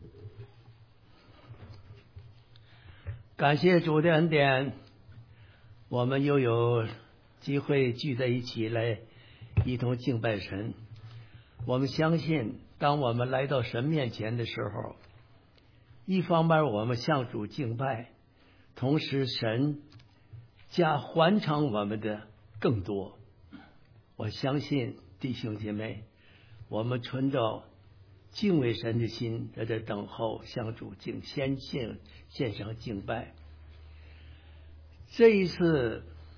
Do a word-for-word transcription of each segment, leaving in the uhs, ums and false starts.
感谢主的恩典，我们又有机会聚在一起来一同敬拜神。我们相信，当我们来到神面前的时候，一方面我们向主敬拜，同时神加还偿我们的更多。我相信弟兄姐妹，我们存着敬畏神的心，在这等候向主敬先献献上敬拜。这一次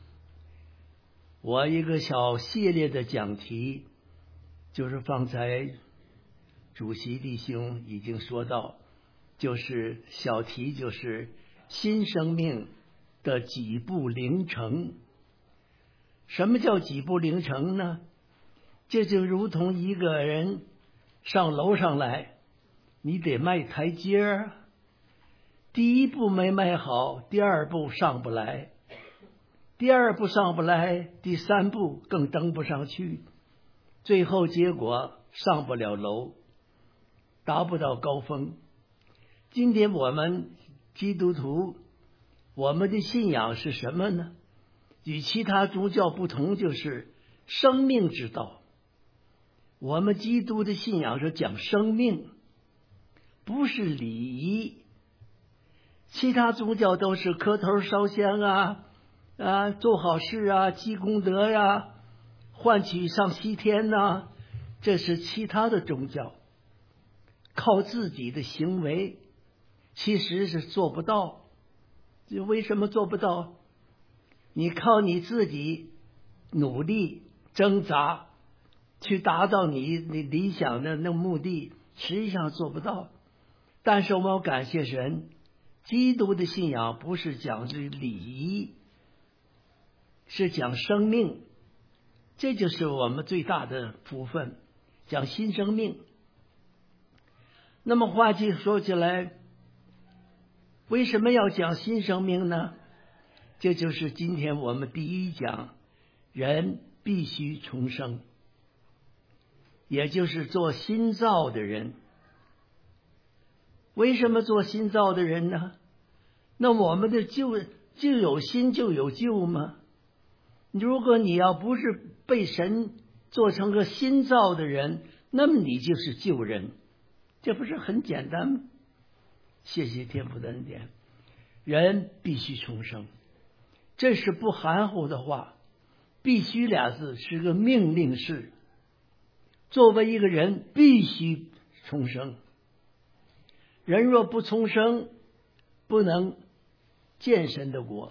我一个小系列的讲题，就是方才主席弟兄已经说到，就是小题就是新生命的几步灵程。什么叫几步灵程呢？这就如同一个人上楼上来，你得迈台阶儿，第一步没迈好，第二步上不来，第二步上不来，第三步更登不上去，最后结果上不了楼，达不到高峰。今天我们基督徒，我们的信仰是什么呢？与其他宗教不同，就是生命之道。我们基督的信仰是讲生命，不是礼仪。其他宗教都是磕头烧香啊，啊，做好事啊，积功德呀、啊，换取上西天呐、啊，这是其他的宗教。靠自己的行为，其实是做不到。为什么做不到？你靠你自己努力挣扎，去达到你你理想的那目的，实际上做不到。但是我们要感谢神，基督的信仰不是讲这礼仪，是讲生命，这就是我们最大的福分，讲新生命。那么话题说起来，为什么要讲新生命呢？这就是今天我们第一讲，人必须重生，也就是做新造的人。为什么做新造的人呢？那我们的旧就有新就有旧吗？如果你要不是被神做成个新造的人，那么你就是旧人，这不是很简单吗？谢谢天父的恩典，人必须重生，这是不含糊的话。必须俩字是个命令式，作为一个人必须重生。人若不重生，不能见神的国。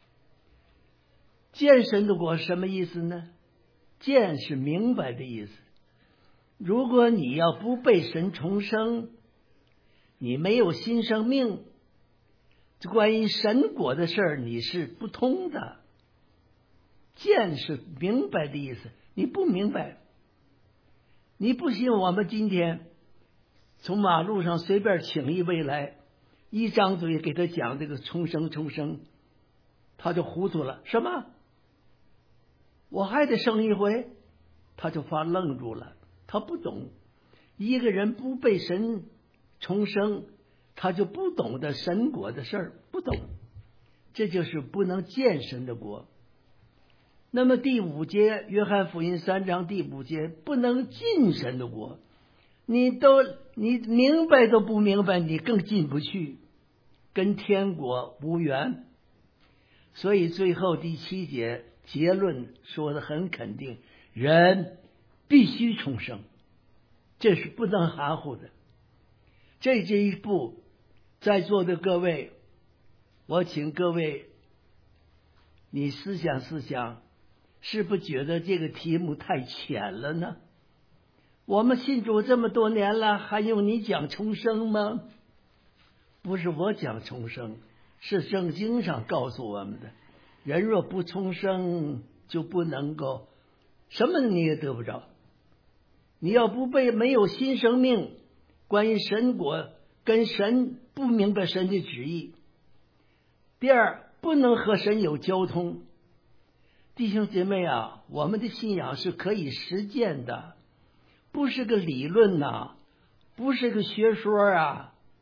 见神的国什么意思呢？见是明白的意思。如果你要不被神重生，你没有新生命，关于神国的事儿你是不通的。见是明白的意思，你不明白，你不信我们今天从马路上随便请一位来，一张嘴给他讲这个重生重生，他就糊涂了。什么？我还得生一回？他就发愣住了，他不懂。一个人不被神重生，他就不懂得神国的事儿，不懂。这就是不能见神的国。那么第五节，约翰福音三章第五节，不能进神的国。你都你明白都不明白，你更进不去，跟天国无缘。所以最后第七节结论说得很肯定，人必须重生，这是不能含糊的。这这一步，在座的各位，我请各位你思想思想，是不是觉得这个题目太浅了呢？我们信主这么多年了，还用你讲重生吗？不是我讲重生，是圣经上告诉我们的，人若不重生，就不能够什么你也得不着。你要不被没有新生命，关于神国跟神不明白神的旨意。第二，不能和神有交通。弟兄姐妹啊，我们的信仰是可以实践的，不是个理论呐、啊，不是个学说啊，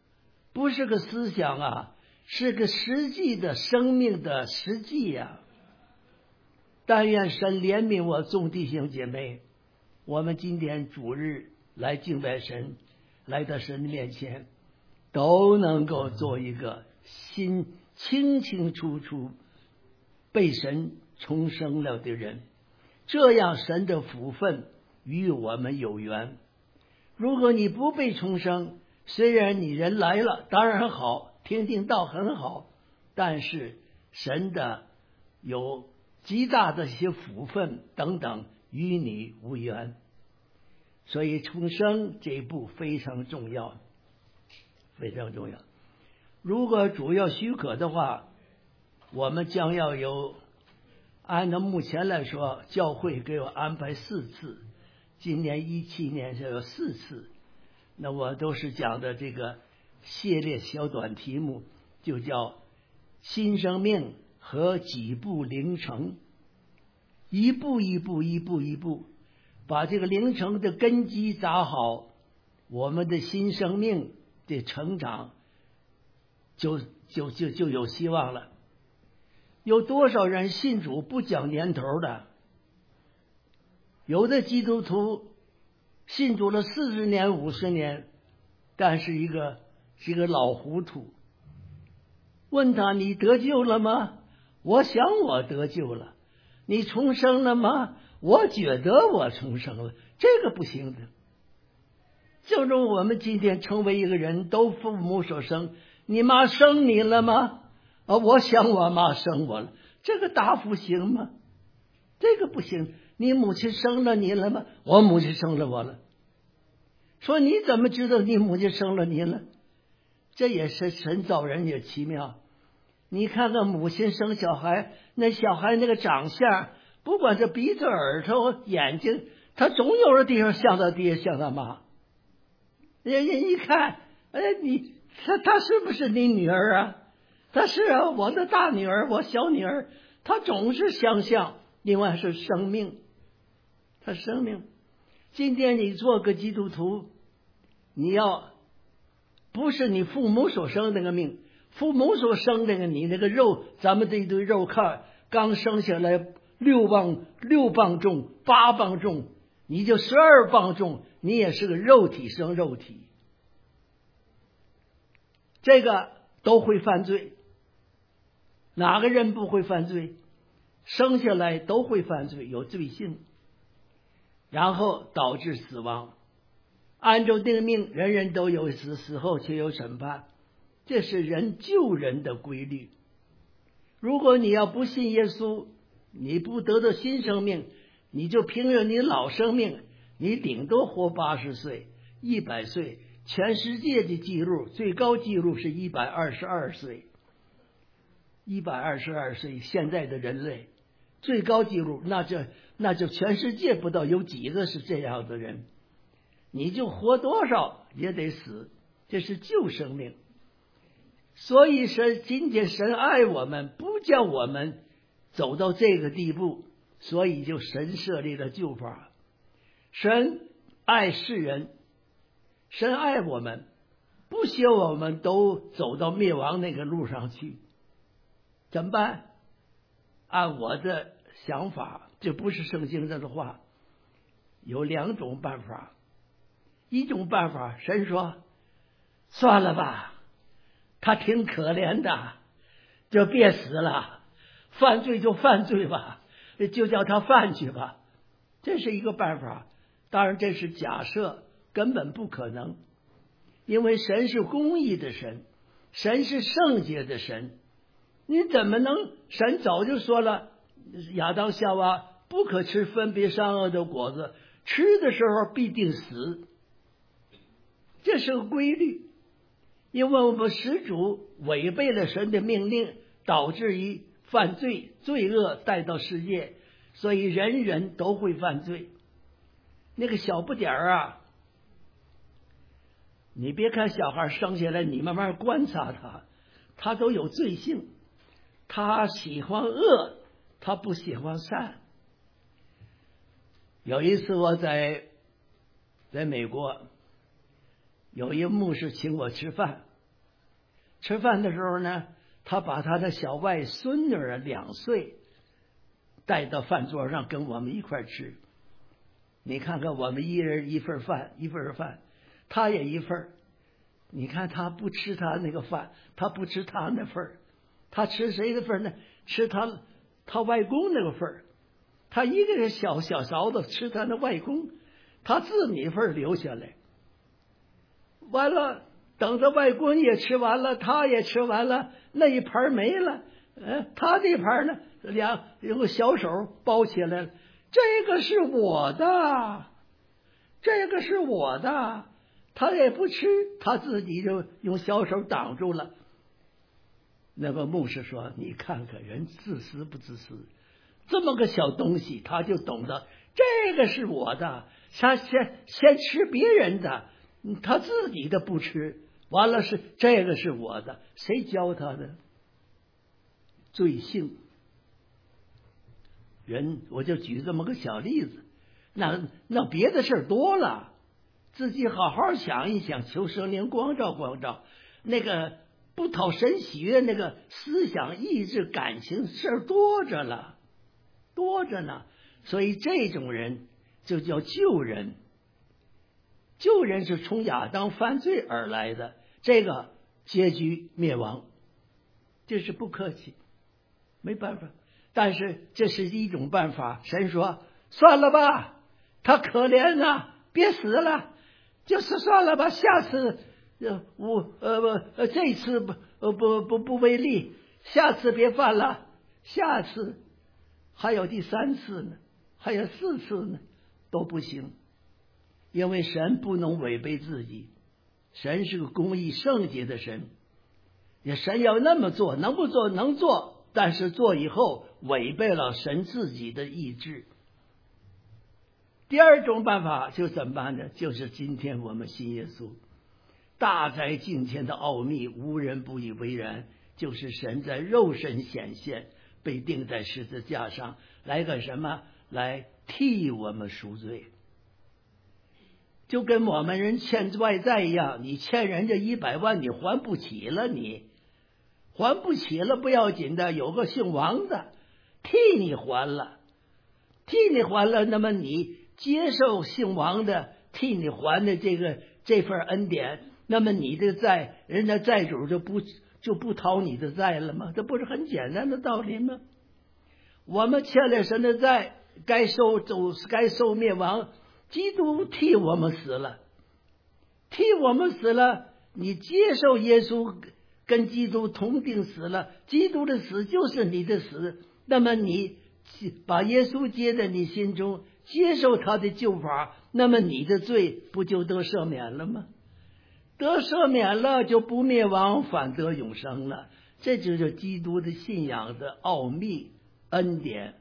不是个思想啊，是个实际的生命的实际呀、啊。但愿神怜悯我众弟兄姐妹，我们今天主日来敬拜神，来到神的面前，都能够做一个心清清楚楚被神重生了的人，这样神的福分与我们有缘。如果你不被重生，虽然你人来了，当然好，听听道很好，但是神的有极大的一些福分等等与你无缘。所以重生这一步非常重要，非常重要。如果主要许可的话，我们将要有，按照目前来说，教会给我安排四次，今年一七年就有四次，那我都是讲的这个系列小短题目，就叫新生命和几步灵程，一步一步一步一步把这个灵程的根基打好，我们的新生命的成长就就就就有希望了。有多少人信主不讲年头的？有的基督徒信主了四十年五十年，但是一个是一个老糊涂。问他你得救了吗？我想我得救了。你重生了吗？我觉得我重生了。这个不行的。正如我们今天成为一个人都父母所生，你妈生你了吗？啊，我想我妈生我了。这个答复行吗？这个不行。你母亲生了你了吗？我母亲生了我了。说你怎么知道你母亲生了你了？这也是神造人也奇妙。你看看母亲生小孩，那小孩那个长相，不管是鼻子、耳朵、眼睛，他总有的地方像他爹像他妈。人家一看，哎，你他他是不是你女儿啊？他是啊，我的大女儿，我小女儿，他总是相像。另外是生命，他生命。今天你做个基督徒，你要不是你父母所生那个命，父母所生那个你那个肉，咱们这一堆肉块刚生下来六磅六磅重八磅重，你就十二磅重，你也是个肉体生肉体，这个都会犯罪。哪个人不会犯罪？生下来都会犯罪，有罪性，然后导致死亡。按照定命，人人都有死，死后却有审判，这是人救人的规律。如果你要不信耶稣，你不得到新生命，你就凭着你老生命，你顶多活八十岁、一百岁。全世界的记录最高记录是一百二十二岁，一百二十二岁，现在的人类最高记录，那就那就全世界不知道有几个是这样的人。你就活多少也得死，这是救生命。所以神今天神爱我们，不叫我们走到这个地步，所以就神设立了救法。神爱世人，神爱我们，不希望我们都走到灭亡那个路上去。怎么办？按我的想法，这不是圣经上的话，有两种办法。一种办法，神说算了吧，他挺可怜的，就别死了，犯罪就犯罪吧，就叫他犯去吧。这是一个办法，当然这是假设，根本不可能。因为神是公义的神，神是圣洁的神，你怎么能？神早就说了，亚当夏娃不可吃分别善恶的果子，吃的时候必定死，这是个规律。因为我们始祖违背了神的命令，导致于犯罪，罪恶带到世界，所以人人都会犯罪。那个小不点儿啊，你别看小孩生下来，你慢慢观察他，他都有罪性，他喜欢恶，他不喜欢善。有一次我在在美国，有一个牧师请我吃饭， 吃饭的时候呢，他把他的小外孙女儿两岁带到饭桌上跟我们一块吃。你看看，我们一人一份饭，一份饭，他也一份。你看他不吃他那个饭，他不吃他那份，他吃谁的份呢？吃他他外公那个份。他一个人小小勺子吃他那外公，他自己份留下来。完了，等着外公也吃完了，他也吃完了，那一盘没了。呃，他这盘呢，两用个小手包起来了。这个是我的，这个是我的，他也不吃，他自己就用小手挡住了。那个牧师说：“你看看人自私不自私？这么个小东西，他就懂得这个是我的，他先先吃别人的，他自己的不吃。完了是这个是我的，谁教他的？罪性。人，我就举这么个小例子，那那别的事多了，自己好好想一想，求圣灵光照光照。那个不讨神喜悦，那个思想、意志、感情事多着了，多着呢。所以这种人就叫旧人。旧人是从亚当犯罪而来的，这个结局灭亡，这是不客气，没办法。但是这是一种办法。神说算了吧，他可怜呐，别死了，就是算了吧，下次呃我呃不呃这次不呃不不不为例，下次别犯了，下次还有第三次呢，还有四次呢，都不行。因为神不能违背自己，神是个公义圣洁的神，也神要那么做，能不做能做，但是做以后违背了神自己的意志。第二种办法就怎么办呢？就是今天我们信耶稣，大在敬虔的奥秘，无人不以为然，就是神在肉身显现，被钉在十字架上，来个什么？来替我们赎罪。就跟我们人欠外债一样，你欠人家一百万，你还不起了，你还不起了不要紧的，有个姓王的替你还了，替你还了，那么你接受姓王的替你还的这个这份恩典，那么你的债，人家债主就不就不讨你的债了吗？这不是很简单的道理吗？我们欠了神的债，该受走该受灭亡，基督替我们死了，替我们死了，你接受耶稣跟基督同定死了，基督的死就是你的死，那么你把耶稣接在你心中，接受他的救法，那么你的罪不就得赦免了吗？得赦免了就不灭亡，反得永生了。这就是基督的信仰的奥秘恩典，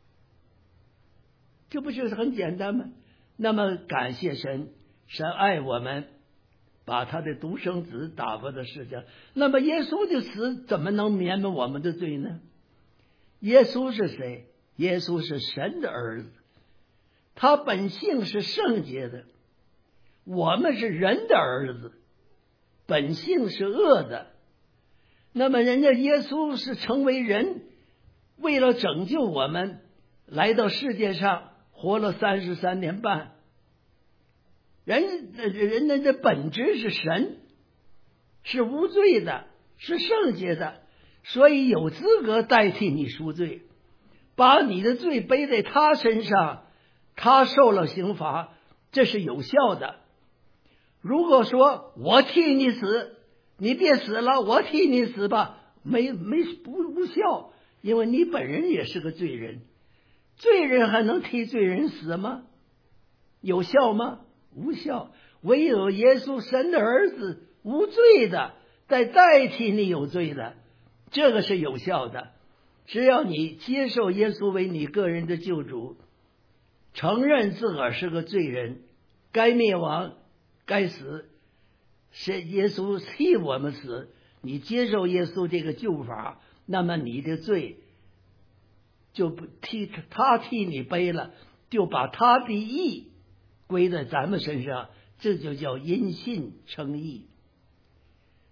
这不就是很简单吗？那么感谢神，神爱我们，把他的独生子打发到世上。那么耶稣的死怎么能免了我们的罪呢？耶稣是谁？耶稣是神的儿子，他本性是圣洁的，我们是人的儿子，本性是恶的。那么人家耶稣是成为人，为了拯救我们来到世界上，活了三十三年半。人人家的本质是神，是无罪的，是圣洁的，所以有资格代替你赎罪，把你的罪背在他身上，他受了刑罚，这是有效的。如果说我替你死，你别死了，我替你死吧，没没不无效，因为你本人也是个罪人，罪人还能替罪人死吗？有效吗？无效。唯有耶稣神的儿子无罪的，在代替你有罪的，这个是有效的。只要你接受耶稣为你个人的救主，承认自个儿是个罪人，该灭亡该死，是耶稣替我们死，你接受耶稣这个救法，那么你的罪就不替他替你背了，就把他的义归在咱们身上，这就叫因信称义。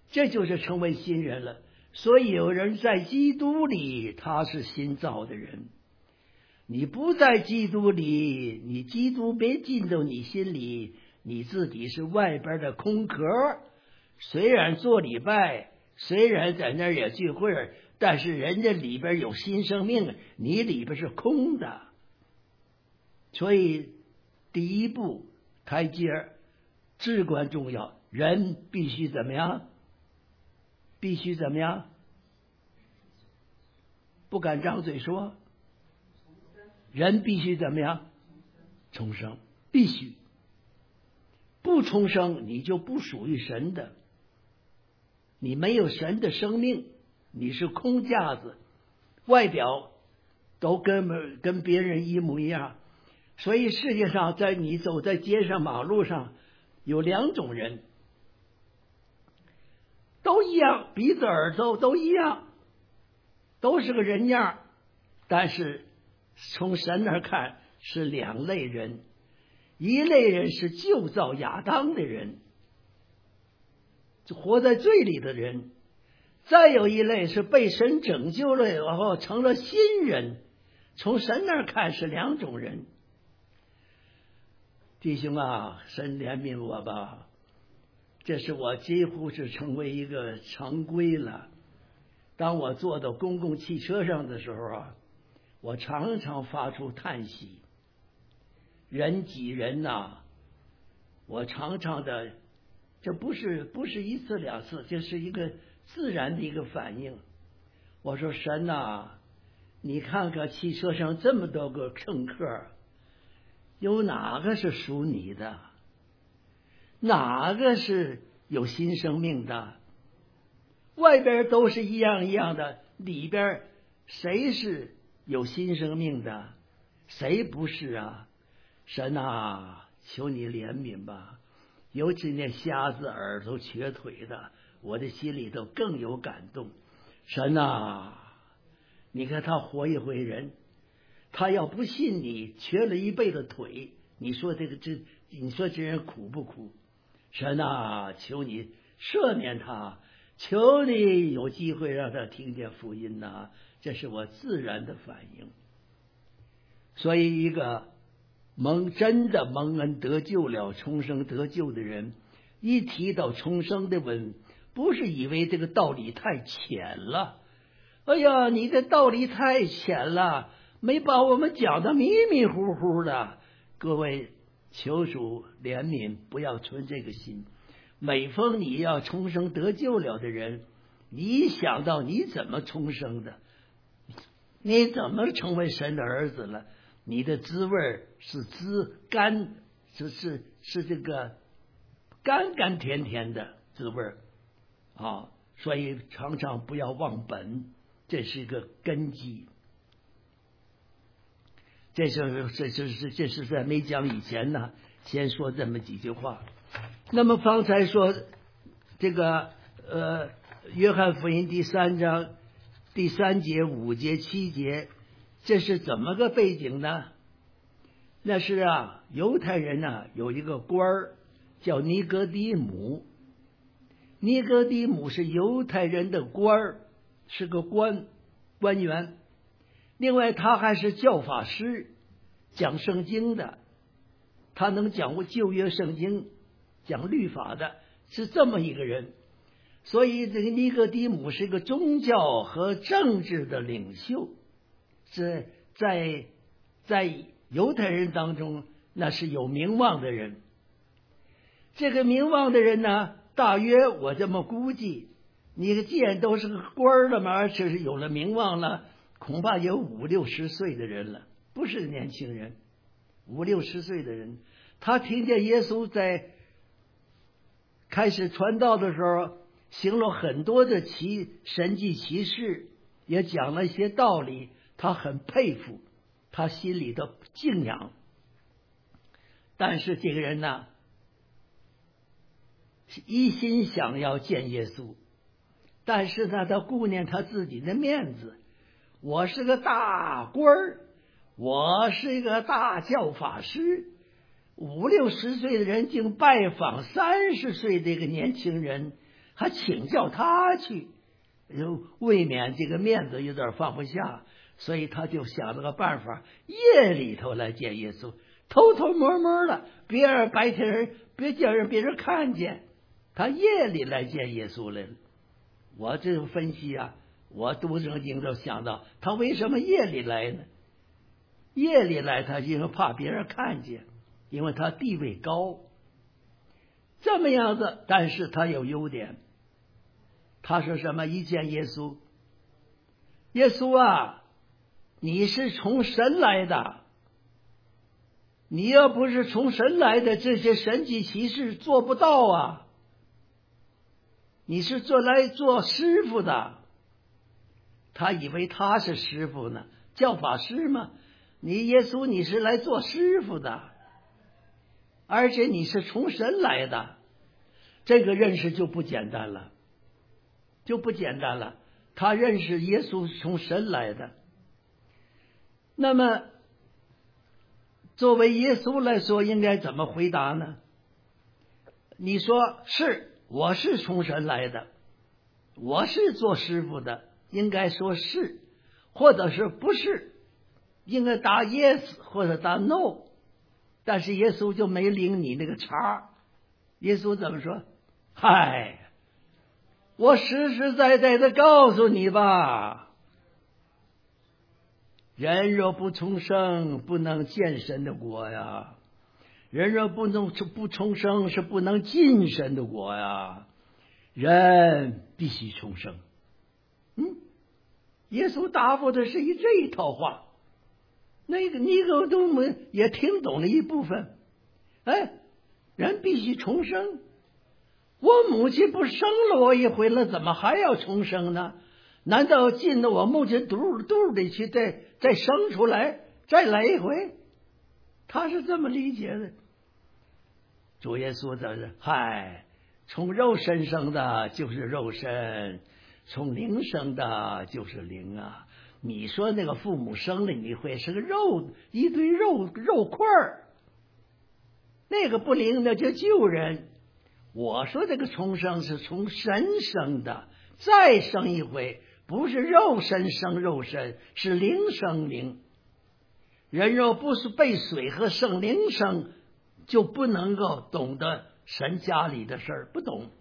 这就是成为新人了。所以有人在基督里，他是新造的人。你不在基督里，你基督没进到你心里，你自己是外边的空壳。虽然做礼拜，虽然在那儿也聚会，但是人家里边有新生命，你里边是空的。所以第一步台阶至关重要，人必须怎么样？必须怎么样？不敢张嘴说，人必须怎么样？重生，必须。不重生，你就不属于神的，你没有神的生命，你是空架子，外表都跟跟别人一模一样。所以世界上，在你走在街上马路上，有两种人，都一样，鼻子耳朵都一样，都是个人样，但是从神那儿看是两类人。一类人是旧造亚当的人，就活在罪里的人；再有一类是被神拯救了，然后成了新人。从神那儿看是两种人。弟兄啊，神怜悯我吧，这是我几乎是成为一个常规了。当我坐到公共汽车上的时候啊，我常常发出叹息。人挤人呐、啊，我常常的，这不是不是一次两次，这是一个自然的一个反应。我说神呐、啊，你看看汽车上这么多个乘客，有哪个是属你的？哪个是有新生命的？外边都是一样一样的，里边谁是有新生命的？谁不是啊？神啊，求你怜悯吧！尤其那瞎子、耳朵瘸腿的，我的心里头更有感动。神啊，你看他活一回人，他要不信你，瘸了一辈子腿，你说这个这，你说这人苦不苦？神啊，求你赦免他，求你有机会让他听见福音呐、啊！这是我自然的反应。所以一个蒙真的蒙恩得救了、重生得救的人，一提到重生的问，不是以为这个道理太浅了。哎呀，你的道理太浅了，没把我们讲得迷迷糊糊的。各位，求主怜悯，不要存这个心。每逢你要重生得救了的人，你想到你怎么重生的，你怎么成为神的儿子了？你的滋味是滋甘，是是是这个甘甘甜甜的滋味啊！所以常常不要忘本，这是一个根基。这是这就是这是在没讲以前呢，先说这么几句话。那么方才说这个呃，约翰福音第三章第三节、五节、七节。这是怎么个背景呢？那是啊，犹太人啊有一个官儿叫尼哥底母，尼哥底母是犹太人的官儿，是个官官员。另外，他还是教法师，讲圣经的，他能讲过旧约圣经，讲律法的，是这么一个人。所以，这个尼哥底母是个宗教和政治的领袖。这在在犹太人当中，那是有名望的人。这个名望的人呢，大约我这么估计，你既然都是个官了嘛，而且是有了名望了，恐怕有五六十岁的人了，不是年轻人，五六十岁的人。他听见耶稣在开始传道的时候，行了很多的奇神迹奇事，也讲了一些道理。他很佩服，他心里的敬仰。但是这个人呢，一心想要见耶稣，但是呢，他顾念他自己的面子。我是个大官儿，我是一个大教法师，五六十岁的人竟拜访三十岁的一个年轻人， 还请教他去，就未免这个面子有点放不下，所以他就想了个办法，夜里头来见耶稣，偷偷摸摸的，别人白天人别叫人别人看见，他夜里来见耶稣来了。我这种分析啊，我读圣经都想到他为什么夜里来呢？夜里来他因为怕别人看见，因为他地位高，这么样子。但是他有优点，他说什么？一见耶稣，耶稣啊，你是从神来的，你要不是从神来的，这些神迹奇事做不到啊，你是做来做师傅的。他以为他是师傅呢，教法师嘛，你耶稣你是来做师傅的，而且你是从神来的，这个认识就不简单了，就不简单了。他认识耶稣是从神来的，那么作为耶稣来说应该怎么回答呢？你说是，我是从神来的，我是做师傅的，应该说是，或者是不是，应该答 yes 或者答 no。 但是耶稣就没领你那个茬。耶稣怎么说？嗨，我实实在在的告诉你吧，人若不重生，不能见神的国呀。人若不能不重生，是不能进神的国呀。人必须重生。嗯，耶稣答复的是一这一套话，那个尼哥底母也听懂了一部分。哎，人必须重生。我母亲不生了我一回了，怎么还要重生呢？难道进到我母亲肚肚里去，再再生出来，再来一回？他是这么理解的。主耶稣在这，嗨，从肉身生的就是肉身，从灵生的就是灵啊。你说那个父母生了你会是个肉，一堆肉肉块儿，那个不灵的就救人。我说这个重生是从神生的，再生一回，不是肉身生肉身，是灵生灵。人若不是被水和圣灵生，就不能够懂得神家里的事儿，不懂。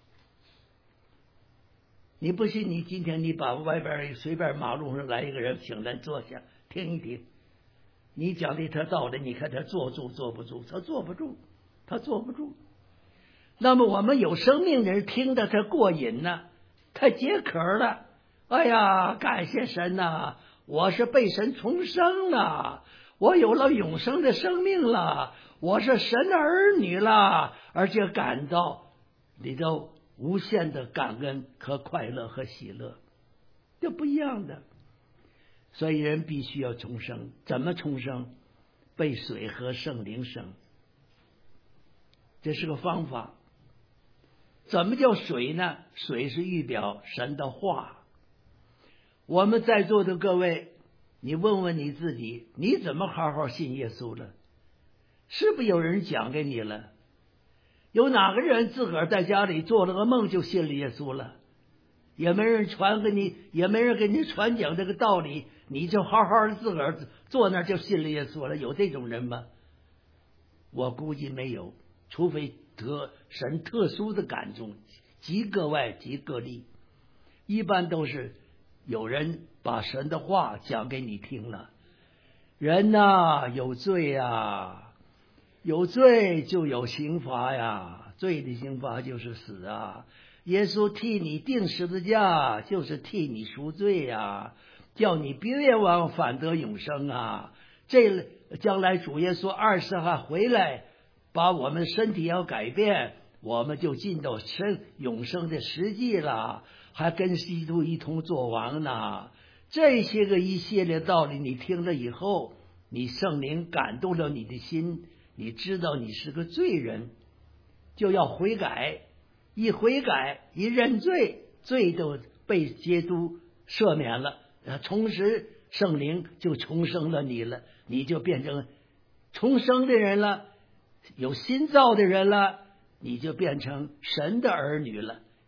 你不信，你今天你把外边随便马路上来一个人，请人坐下听一听，你讲的他道理，你看他坐住坐不住？他坐不住，他坐不住。那么我们有生命的人听得他过瘾呢，他解渴了。哎呀，感谢神呐、啊！我是被神重生了，我有了永生的生命了，我是神的儿女了，而且感到里头无限的感恩和快乐和喜乐，这不一样的。所以人必须要重生。怎么重生？被水和圣灵生，这是个方法。怎么叫水呢？水是预表神的话。我们在座的各位，你问问你自己，你怎么好好信耶稣了？是不是有人讲给你了？有哪个人自个儿在家里做了个梦就信了耶稣了？也没人传给你，也没人给你传讲这个道理，你就好好的自个儿坐那儿就信了耶稣了？有这种人吗？我估计没有，除非得神特殊的感动，极个外极个例。一般都是有人把神的话讲给你听了。人呐、啊，有罪呀、啊，有罪就有刑罚呀，罪的刑罚就是死啊。耶稣替你定十字架，就是替你赎罪呀，叫你别冤枉，反得永生啊。这将来主耶稣二十号回来，把我们身体要改变，我们就进到生永生的实际了，还跟基督一同作王呢。这些个一系列道理你听了以后，你圣灵感动了你的心，你知道你是个罪人，就要悔改。一悔改，一认罪，罪就被基督赦免了，同时圣灵就重生了你了，你就变成重生的人了，有新造的人了，你就变成神的儿女了。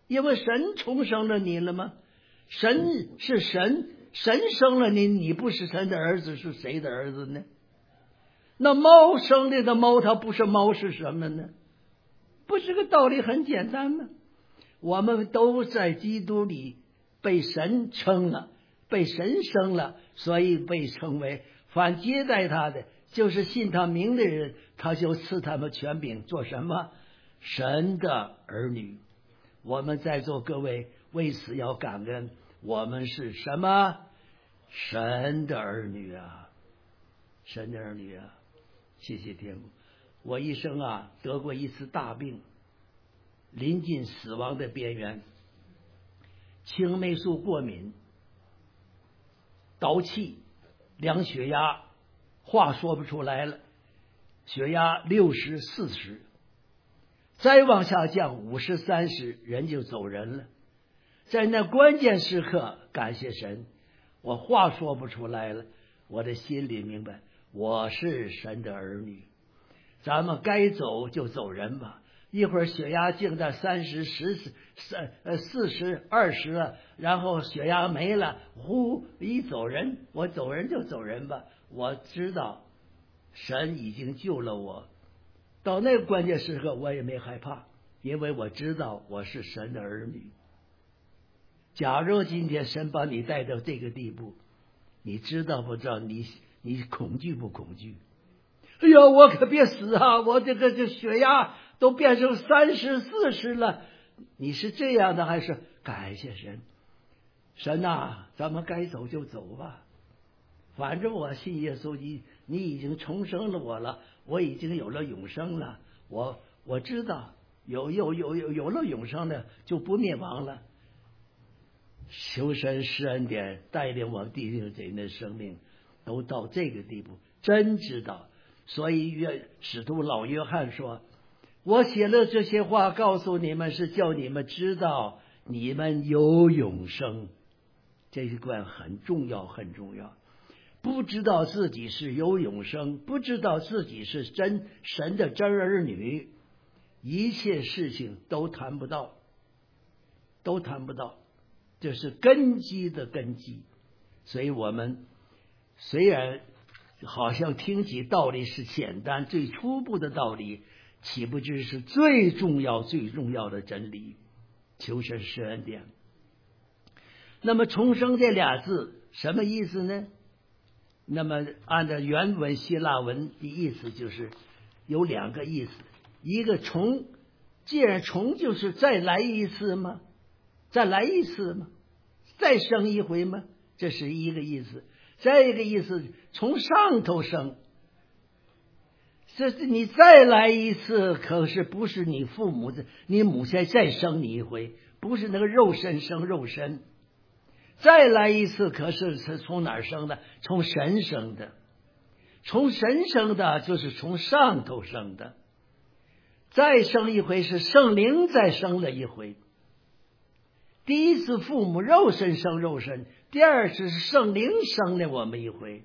因为神重生了你了吗？神是神，神生了你，你不是神的儿子，是谁的儿子呢？那猫生的的猫，它不是猫是什么呢？不是个道理很简单吗？我们都在基督里被神称了，被神生了，所以被称为凡接待他的，就是信他名的人，他就赐他们权柄做什么？神的儿女。我们在座各位为此要感恩，我们是什么？神的儿女啊，神的儿女啊！谢谢天父。我一生啊得过一次大病，临近死亡的边缘，青霉素过敏，倒气，量血压，话说不出来了，血压六十四十，再往下降五十三十，人就走人了。在那关键时刻，感谢神，我话说不出来了，我的心里明白，我是神的儿女，咱们该走就走人吧。一会儿血压降到三十、十、三、呃四十、二十了，然后血压没了，呼一走人，我走人就走人吧。我知道神已经救了我，到那个关键时刻我也没害怕，因为我知道我是神的儿女。假如今天神把你带到这个地步，你知道不知道你你恐惧不恐惧？哎呀，我可别死啊！我这个这血压都变成三十四十了。你是这样的还是感谢神？神啊，咱们该走就走吧。反正我信耶稣，你你已经重生了我了，我已经有了永生了。我我知道有有有有有了永生的就不灭亡了。求神施恩典，带领我弟兄姐妹的生命都到这个地步，真知道。所以约使徒老约翰说，我写了这些话告诉你们，是叫你们知道你们有永生。这一关很重要很重要。不知道自己是有永生，不知道自己是真神的真儿女，一切事情都谈不到，都谈不到。这是根基的根基。所以我们虽然好像听起道理是简单，最初步的道理，岂不知是最重要最重要的真理。求神施恩典。那么重生这俩字什么意思呢？那么按照原文希腊文的意思就是有两个意思，一个重，既然重就是再来一次吗？再来一次吗？再生一回吗？这是一个意思。再一个意思，从上头生，这是你再来一次，可是不是你父母的，你母亲再生你一回，不是那个肉身生肉身。再来一次，可是是从哪儿生的？从神生的。从神生的就是从上头生的。再生一回是圣灵再生了一回。第一次父母肉身生肉身，第二次是圣灵生了我们一回。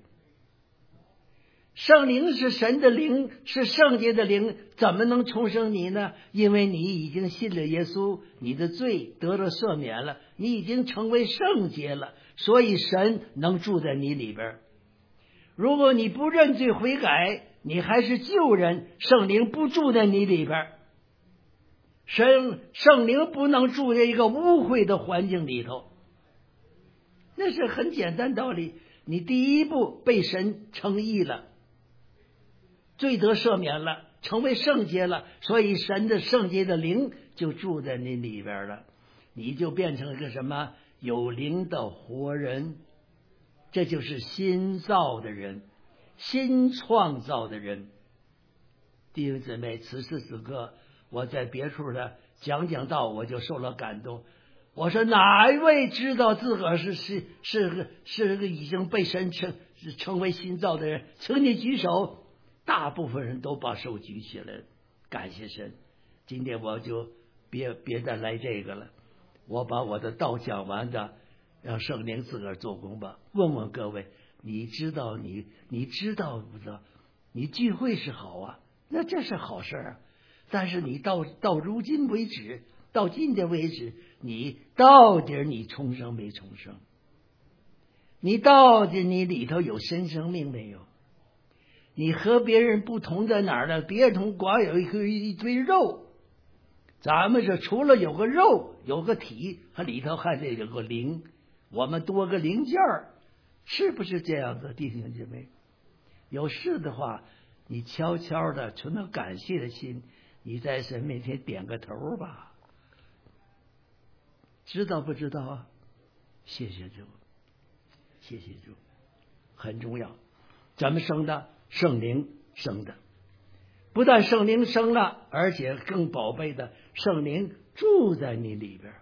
圣灵是神的灵，是圣洁的灵，怎么能重生你呢？因为你已经信了耶稣，你的罪得了赦免了，你已经成为圣洁了，所以神能住在你里边。如果你不认罪悔改，你还是旧人，圣灵不住在你里边。神圣灵不能住在一个污秽的环境里头，那是很简单道理。你第一步被神称义了，罪得赦免了，成为圣洁了，所以神的圣洁的灵就住在你里边了，你就变成一个什么有灵的活人。这就是新造的人，新创造的人。弟兄姊妹，此时此刻我在别处的讲讲道，我就受了感动。我说哪一位知道自个儿是是是个是个已经被神称成为新造的人？请你举手。大部分人都把手举起来，感谢神。今天我就别别再来这个了，我把我的道讲完的，让圣灵自个儿做工吧。问问各位，你知道你你知道不知道？你聚会是好啊，那这是好事啊。但是你到到如今为止， 到今天为止，你到底你重生没重生？你到底你里头有新生命没有？你和别人不同在哪儿呢？别人光有一个一堆肉，咱们是除了有个肉有个体，和里头还得有个灵，我们多个零件儿，是不是这样的，弟兄姐妹？有事的话，你悄悄的存着感谢的心，你在神面前点个头吧，知道不知道啊？谢谢主，谢谢主，很重要。怎么生的？圣灵生的，不但圣灵生了，而且更宝贝的，圣灵住在你里边。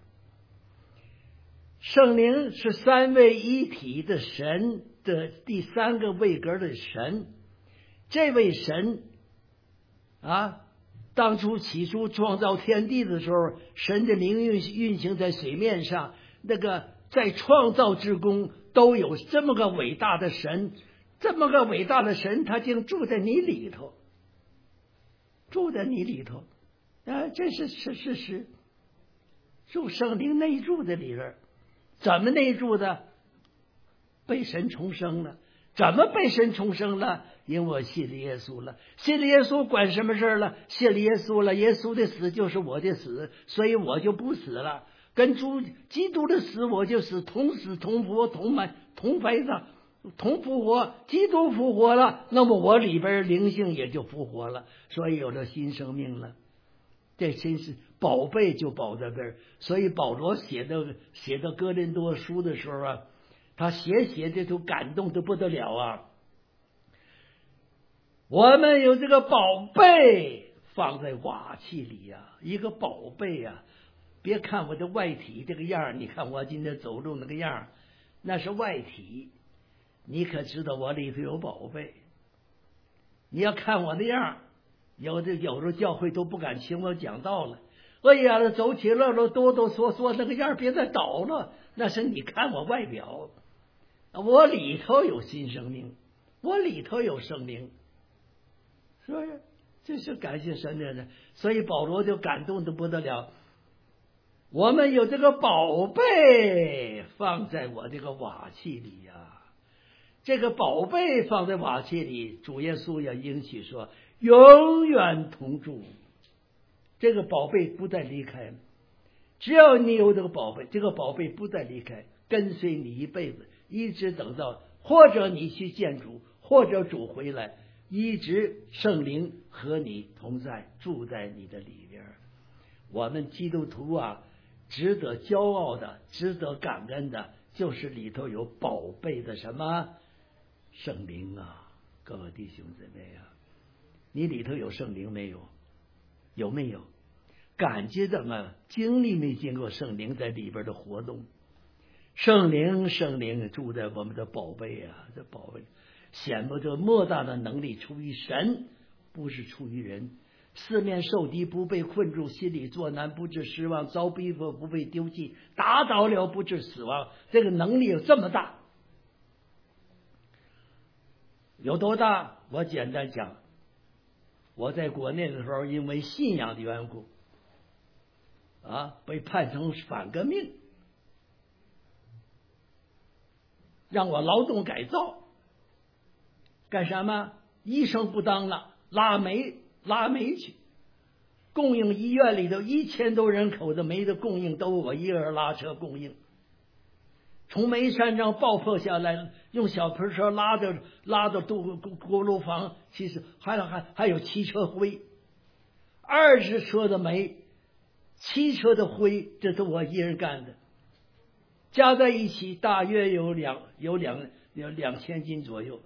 圣灵是三位一体的神的第三个位格的神，这位神啊，当初起初创造天地的时候，神的灵运运行在水面上，那个在创造之功都有这么个伟大的神，这么个伟大的神，他竟住在你里头，住在你里头啊，这是是事实。住圣灵内住在里边，怎么内住的？被神重生了。怎么被神重生了？因为我信了耶稣了。信了耶稣管什么事了？信了耶稣了，耶稣的死就是我的死，所以我就不死了。跟主基督的死我就死，同死同活同埋同埋葬同复活。基督复活了，那么我里边灵性也就复活了，所以有了新生命了。这真是宝贝，就宝在这儿。所以保罗写的写的哥林多书的时候啊，他写写的都感动的不得了啊！我们有这个宝贝放在瓦器里呀、啊，一个宝贝呀、啊！别看我的外体这个样，你看我今天走路那个样，那是外体，你可知道我里头有宝贝？你要看我的样，有的有的教会都不敢请我讲道了。哎呀，走起来了哆哆嗦嗦那个样，别再倒了。那是你看我外表。我里头有新生命，我里头有圣灵，是不是？这是感谢神的人，所以保罗就感动的不得了。我们有这个宝贝放在我这个瓦器里呀、啊，这个宝贝放在瓦器里，主耶稣也应许说永远同住。这个宝贝不再离开，只要你有这个宝贝，这个宝贝不再离开，跟随你一辈子。一直等到或者你去见主，或者主回来，一直圣灵和你同在，住在你的里边。我们基督徒啊，值得骄傲的，值得感恩的，就是里头有宝贝的什么圣灵啊！各位弟兄姊妹啊，你里头有圣灵没有？有没有感觉怎么经历没经过圣灵在里边的活动？圣灵，圣灵住在我们的宝贝啊，这宝贝显不着莫大的能力，出于神，不是出于人。四面受敌，不被困住；心里作难，不致失望；遭逼迫，不被丢弃；打倒了，不致死亡。这个能力有这么大，有多大？我简单讲，我在国内的时候，因为信仰的缘故，啊，被判成反革命。让我劳动改造，干什么？医生不当了，拉煤拉煤去，供应医院里头一千多人口的煤的供应都我一个人拉车供应，从煤山上爆破下来，用小盆车拉着拉着锅锅炉房，其实还有还还有汽车灰，二十车的煤，七车的灰，这都我一人干的。加在一起大约有两有两有两千斤左右。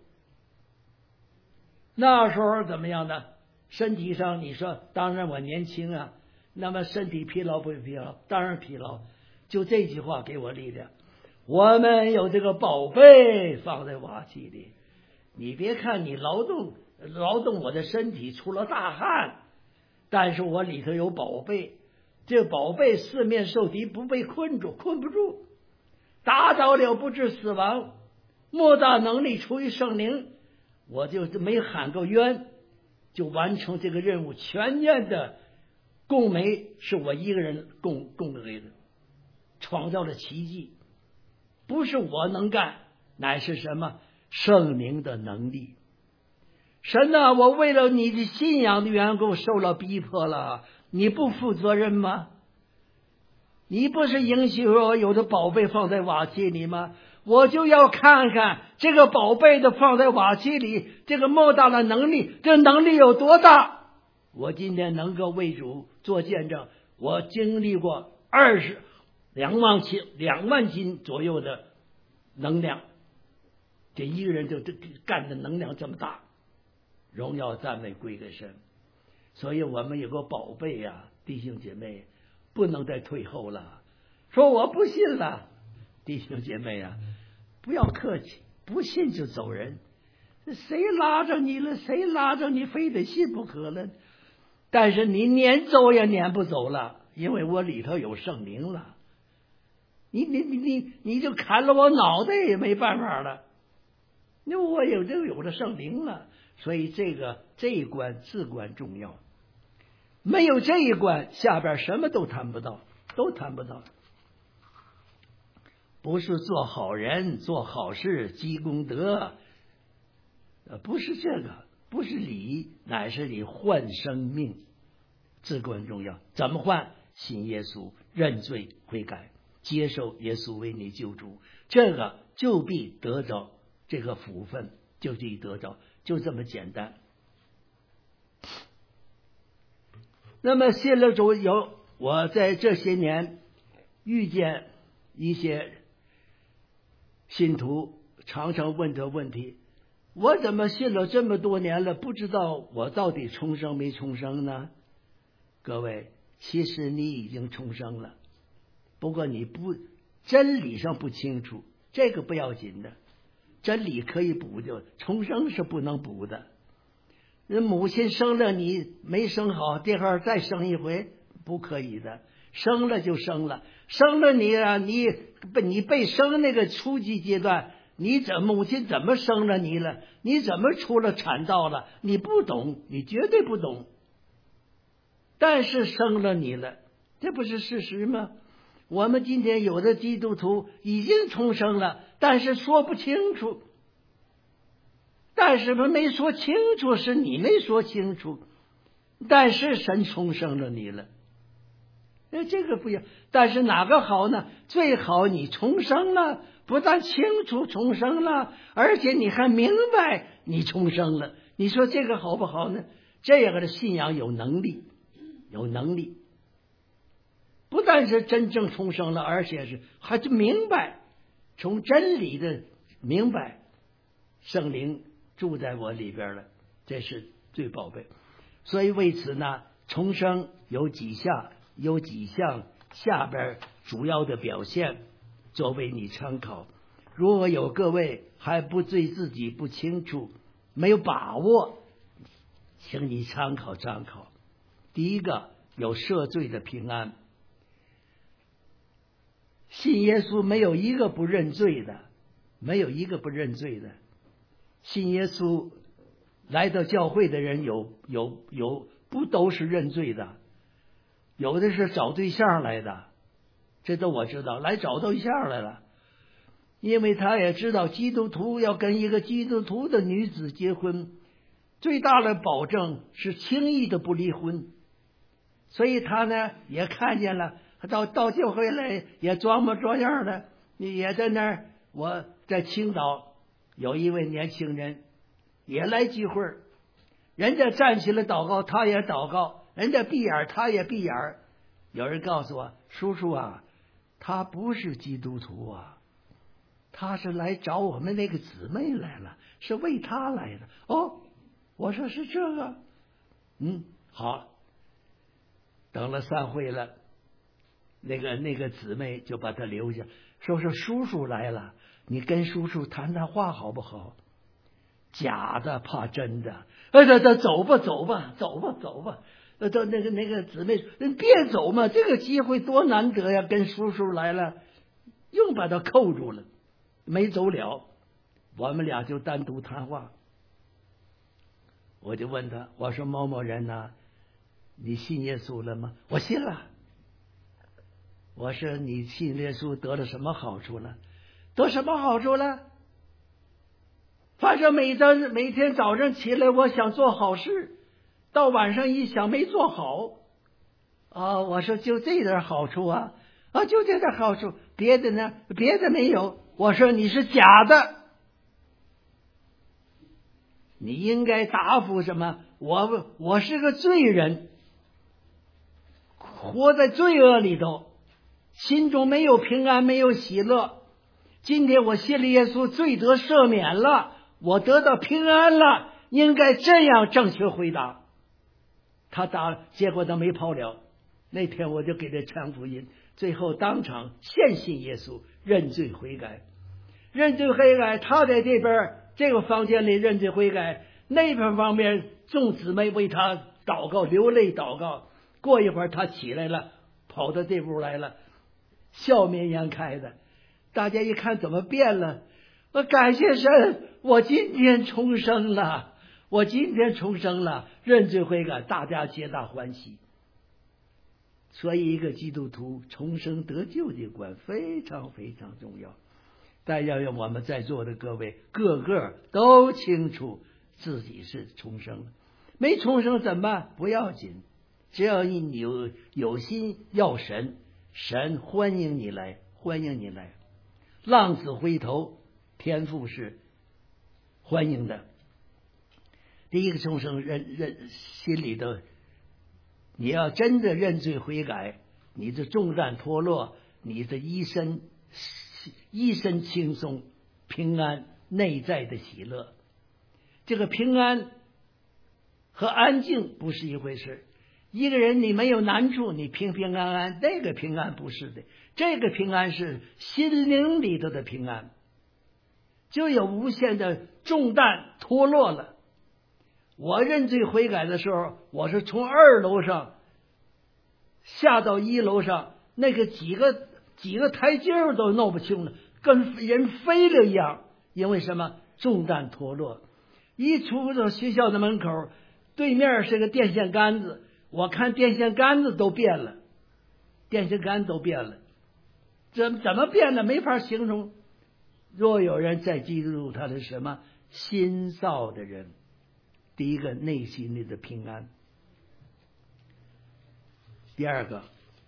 那时候怎么样呢？身体上你说，当然我年轻啊，那么身体疲劳不疲劳？当然疲劳。就这句话给我力量。我们有这个宝贝放在瓦器里，你别看你劳动劳动我的身体出了大汗，但是我里头有宝贝。这个宝贝四面受敌，不被困住，困不住。打倒了不致死亡，莫大能力出于圣灵，我就没喊个冤，就完成这个任务，全面的供媒是我一个人供供给的，创造了奇迹，不是我能干，乃是什么？圣灵的能力。神呐、啊，我为了你的信仰的缘故受了逼迫了，你不负责任吗？你不是允许我有的宝贝放在瓦器里吗？我就要看看这个宝贝的放在瓦器里，这个莫大的能力，这能力有多大？我今天能够为主做见证，我经历过二十两万斤两万斤左右的能量，这一个人就这干的能量这么大，荣耀赞美归给神。所以我们有个宝贝呀、啊，弟兄姐妹，不能再退后了。说我不信了，弟兄姐妹啊，不要客气，不信就走人。谁拉着你了？谁拉着你非得信不可了？但是你撵走也撵不走了，因为我里头有圣灵了。你你你你你就砍了我脑袋也没办法了。因为我有就有了圣灵了，所以这个这一关至关重要。没有这一关，下边什么都谈不到，都谈不到。不是做好人、做好事、积功德，呃，不是这个，不是礼，乃是你换生命，至关重要。怎么换？信耶稣，认罪悔改，接受耶稣为你救主，这个就必得着这个福分，就必得着，就这么简单。那么信了主有，我在这些年遇见一些信徒，常常问这问题：我怎么信了这么多年了，不知道我到底重生没重生呢？各位，其实你已经重生了，不过你不真理上不清楚，这个不要紧的，真理可以补救，重生是不能补的。人母亲生了你没生好，第二再生一回不可以的，生了就生了，生了你啊，你你被生那个初级阶段，你怎母亲怎么生了你了？你怎么出了产道了？你不懂，你绝对不懂。但是生了你了，这不是事实吗？我们今天有的基督徒已经重生了，但是说不清楚。但是他没说清楚，是你没说清楚。但是神重生了你了，哎，这个不一样。但是哪个好呢？最好你重生了，不但清楚重生了，而且你还明白你重生了。你说这个好不好呢？这样的信仰有能力，有能力，不但是真正重生了，而且是还是明白，从真理的明白，圣灵住在我里边了，这是最宝贝。所以为此呢，重生有几项，有几项下边主要的表现，作为你参考。如果有各位还不对自己不清楚，没有把握，请你参考参考。第一个，有赦罪的平安。信耶稣没有一个不认罪的，没有一个不认罪的。信耶稣来到教会的人有有有不都是认罪的，有的是找对象来的，这都我知道，来找对象来了，因为他也知道基督徒要跟一个基督徒的女子结婚，最大的保证是轻易的不离婚，所以他呢也看见了，到到教会来也装模作样的，也在那儿。我在青岛有一位年轻人也来聚会，人家站起来祷告，他也祷告，人家闭眼他也闭眼。有人告诉我，叔叔啊，他不是基督徒啊，他是来找我们那个姊妹来了，是为他来的。哦，我说是这个，嗯，好。等了散会了，那个那个姊妹就把他留下，说是叔叔来了，你跟叔叔谈谈话好不好？假的怕真的，哎，这这走吧走吧走吧走吧，呃，这那个那个姊妹，别走嘛，这个机会多难得呀，跟叔叔来了，又把他扣住了，没走了。我们俩就单独谈话，我就问他，我说某某人呢， 你信耶稣了吗？我信了。我说你信耶稣得了什么好处了？得什么好处了？反正每早每天早上起来，我想做好事，到晚上一想没做好啊，我说就这点好处啊啊，就这点好处，别的呢？别的没有。我说你是假的，你应该答复什么？我我是个罪人，活在罪恶里头，心中没有平安，没有喜乐。今天我信了耶稣，罪得赦免了，我得到平安了，应该这样正确回答。他答，结果他没跑了。那天我就给他传福音，最后当场献信耶稣，认罪悔改。认罪悔改，他在这边这个房间里认罪悔改，那边方面众姊妹为他祷告，流泪祷告。过一会儿他起来了，跑到这屋来了，笑面颜开的。大家一看怎么变了，我感谢神，我今天重生了，我今天重生了，认罪悔改，大家皆大欢喜。所以一个基督徒重生得救的观非常非常重要。但要让我们在座的各位个个都清楚自己是重生了，没重生怎么办？不要紧，只要你有有心要神，神欢迎你来，欢迎你来。浪子回头，天父是欢迎的。第一个重生认认心里头，你要真的认罪悔改，你的重担脱落，你的一身一身轻松平安，内在的喜乐。这个平安和安静不是一回事。一个人你没有难处，你平平安安，那个平安不是的。这个平安是心灵里头的平安，就有无限的重担脱落了。我认罪悔改的时候，我是从二楼上下到一楼上，那个几个几个台阶都弄不清了，跟人飞了一样。因为什么？重担脱落。一出到学校的门口，对面是个电线杆子，我看电线杆子都变了，电线杆都变了，怎怎么变的？没法形容。若有人在基督，他是什么？心造的人。第一个，内心里的平安。第二个，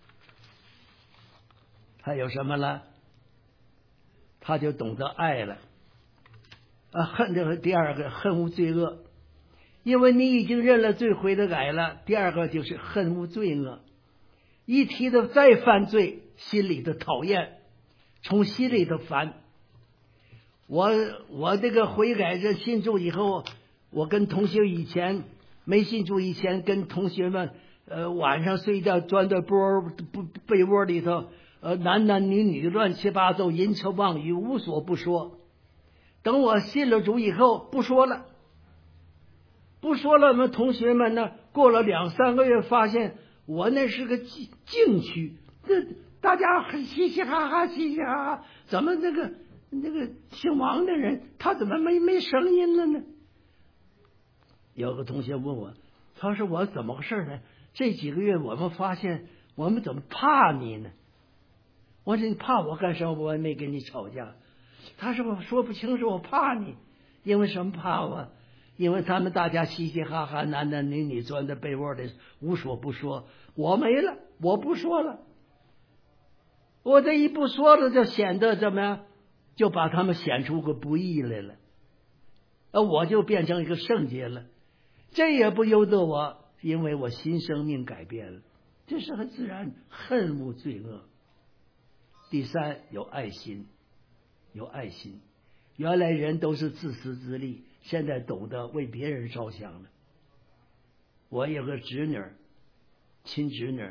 他有什么了？他就懂得爱了。啊，恨这个第二个，恨无罪恶，因为你已经认了罪，悔了改了。第二个就是恨无罪恶，一提到再犯罪，心里的讨厌，从心里头烦。我我这个悔改这信主以后，我跟同学以前没信主以前，跟同学们呃晚上睡觉钻到波不被窝里头，呃男男女女乱七八糟，淫词妄语无所不说。等我信了主以后，不说了，不说了。我们同学们呢，过了两三个月，发现我那是个禁禁区，这大家很嘻嘻哈哈，嘻嘻哈哈。怎么那个那个姓王的人，他怎么没没声音了呢？有个同学问我，他说我怎么回事呢？这几个月我们发现，我们怎么怕你呢？我说你怕我干什么？我也没跟你吵架。他说我说不清楚，我怕你。因为什么怕我？因为他们大家嘻嘻哈哈，男男女女钻在被窝里无所不说。我没了，我不说了。我这一不说了，就显得怎么样？就把他们显出个不义来了。呃，我就变成一个圣洁了。这也不由得我，因为我新生命改变了。这是很自然，恨恶罪恶。第三，有爱心。有爱心，原来人都是自私自利，现在懂得为别人着想了。我有个侄女，亲侄女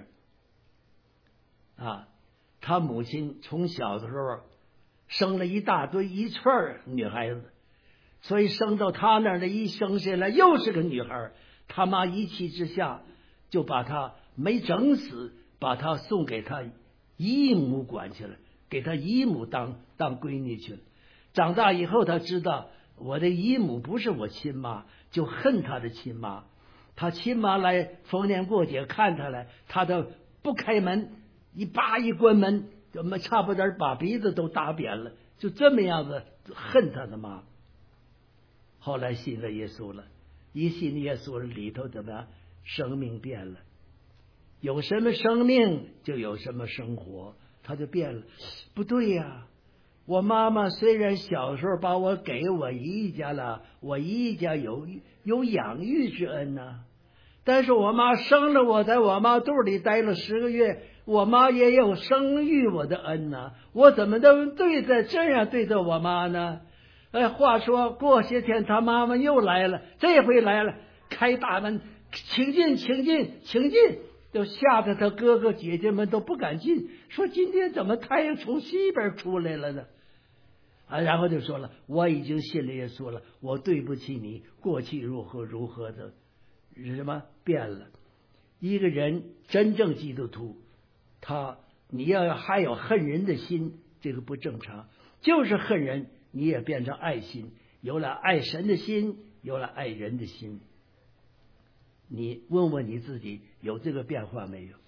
啊，她母亲从小的时候生了一大堆一串女孩子，所以生到她那儿的一生下来又是个女孩，她妈一气之下就把她没整死，把她送给她姨母管去了，给她姨母当当闺女去了。长大以后，她知道我的姨母不是我亲妈，就恨她的亲妈。 他亲妈来逢年过节看他来，他都不开门，一叭一关门，怎么差不多把鼻子都打扁了，就这么样子恨他的妈。后来信了耶稣了，一信耶稣里头怎么样？生命变了，有什么生命就有什么生活，他就变了。不对呀，我妈妈虽然小时候把我给我姨家了，我姨家有有养育之恩呐、啊，但是我妈生了我，在我妈肚里待了十个月，我妈也有生育我的恩呐、啊，我怎么能对待这样对待我妈呢？哎，话说过些天他妈妈又来了，这回来了，开大门，请进，请进，请进，就吓得他哥哥姐姐们都不敢进，说今天怎么太阳从西边出来了呢？啊，然后就说了，我已经信了耶稣了，我对不起你，过去如何如何的，什么变了？一个人真正基督徒，他你要还有恨人的心，这个不正常，就是恨人，你也变成爱心，有了爱神的心，有了爱人的心。你问问你自己，有这个变化没有？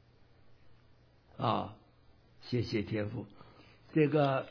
啊，谢谢天父。这个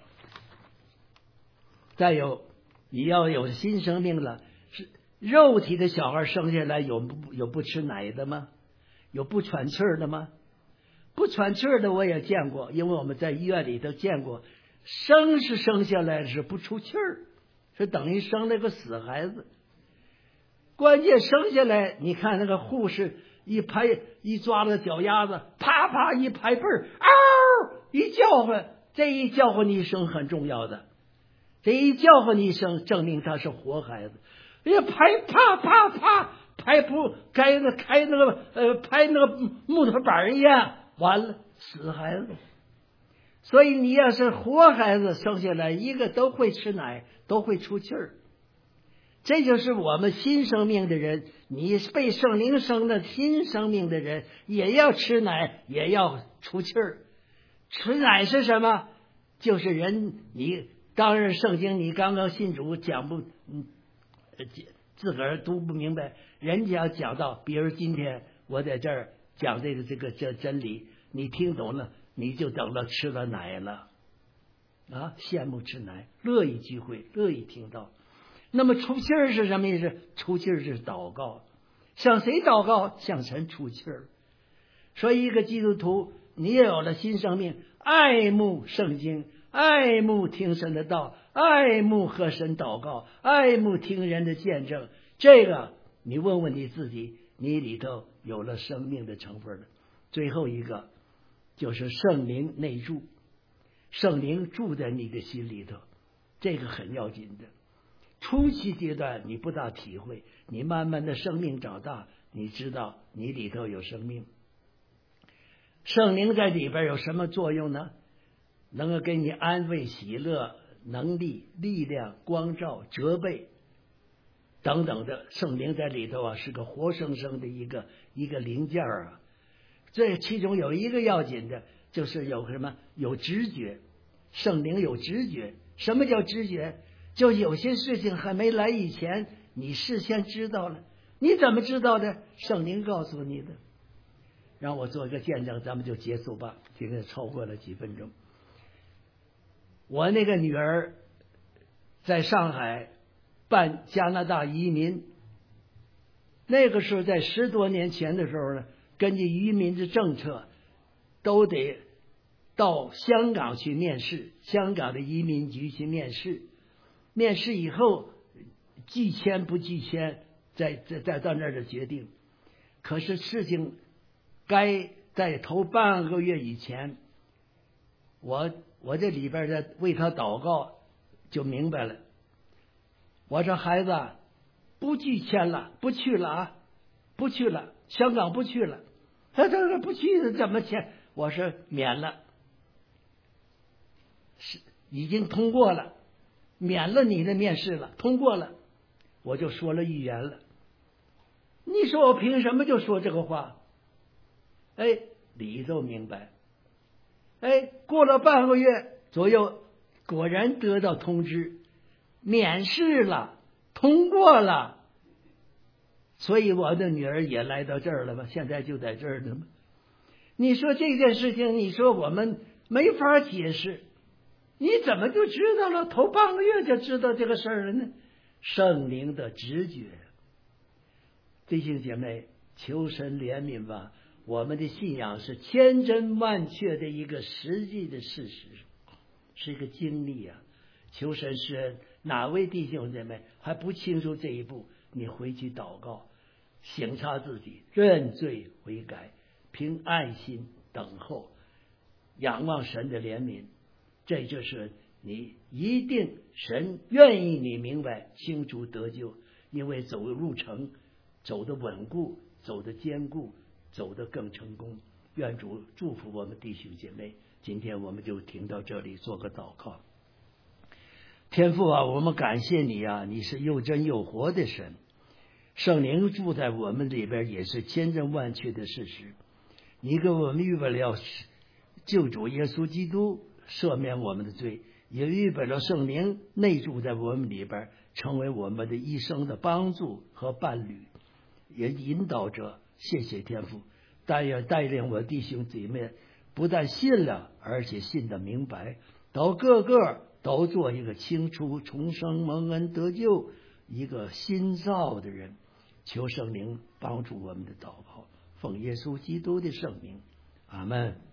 再有，你要有新生命了，是肉体的小孩生下来有不有不吃奶的吗？有不喘气儿的吗？不喘气儿的我也见过，因为我们在医院里头见过，生是生下来是不出气儿，是等于生了个死孩子。关键生下来，你看那个护士一拍一抓了脚丫子，啪啪一拍背儿，嗷一叫唤，这一叫唤一声很重要的，这一叫唤一声证明他是活孩子。哎呀，拍啪啪啪拍不开那开那个呃拍那个木头板一样，完了死孩子。所以你要是活孩子生下来，一个都会吃奶，都会出气儿。这就是我们新生命的人，你被圣灵生的新生命的人，也要吃奶，也要出气儿。吃奶是什么？就是人，你当然圣经你刚刚信主讲不，嗯，自个儿读不明白，人家要讲到，比如今天我在这儿讲这个这个这真理，你听懂了，你就等了吃了奶了啊！羡慕吃奶，乐意聚会，乐意听到。那么出气儿是什么意思？出气儿是祷告，向谁祷告？向神出气儿。所以一个基督徒，你也有了新生命，爱慕圣经，爱慕听神的道，爱慕和神祷告，爱慕听人的见证。这个你问问你自己，你里头有了生命的成分了。最后一个就是圣灵内住，圣灵住在你的心里头，这个很要紧的。初期阶段你不大体会，你慢慢的生命长大，你知道你里头有生命。圣灵在里边有什么作用呢？能够给你安慰、喜乐、能力、力量、光照、责备等等的。圣灵在里头啊，是个活生生的一个一个零件啊。这其中有一个要紧的，就是有什么？有直觉。圣灵有直觉。什么叫直觉？就有些事情还没来以前，你事先知道了。你怎么知道的？圣灵告诉你的。让我做一个见证，咱们就结束吧。今天超过了几分钟。我那个女儿在上海办加拿大移民，那个时候在十多年前的时候呢，根据移民的政策，都得到香港去面试，香港的移民局去面试。面试以后，拒签不拒签，再再再到那儿的决定。可是事情该在头半个月以前，我我这里边的为他祷告，就明白了。我说孩子，不拒签了，不去了啊，不去了，香港不去了。他这个不去怎么签？我说免了，是已经通过了。免了你的面试了，通过了，我就说了预言了。你说我凭什么就说这个话？哎，里头明白。哎，过了半个月左右，果然得到通知，免试了，通过了。 所以我的女儿也来到这儿了嘛，现在就在这儿呢嘛。你说这件事情，你说我们没法解释，你怎么就知道了？头半个月就知道这个事儿了呢？圣灵的直觉。弟兄姐妹，求神怜悯吧！我们的信仰是千真万确的一个实际的事实，是一个经历啊！求神施恩。哪位弟兄姐妹还不清楚这一步？你回去祷告，省察自己，认罪悔改，凭爱心等候，仰望神的怜悯。这就是你一定神愿意你明白清楚得救，因为走路程走得稳固，走得坚固，走得更成功。愿主祝福我们弟兄姐妹。今天我们就停到这里，做个祷告。天父啊，我们感谢你啊，你是又真又活的神，圣灵住在我们里边也是千真万确的事实。你给我们预备了救主耶稣基督，赦免我们的罪，也预备了圣灵内住在我们里边，成为我们的一生的帮助和伴侣，也引导者。谢谢天父，但也带领我弟兄姐妹不但信了，而且信得明白，都个个都做一个清除重生蒙恩得救一个新造的人。求圣灵帮助我们的祷告，奉耶稣基督的圣名，阿们。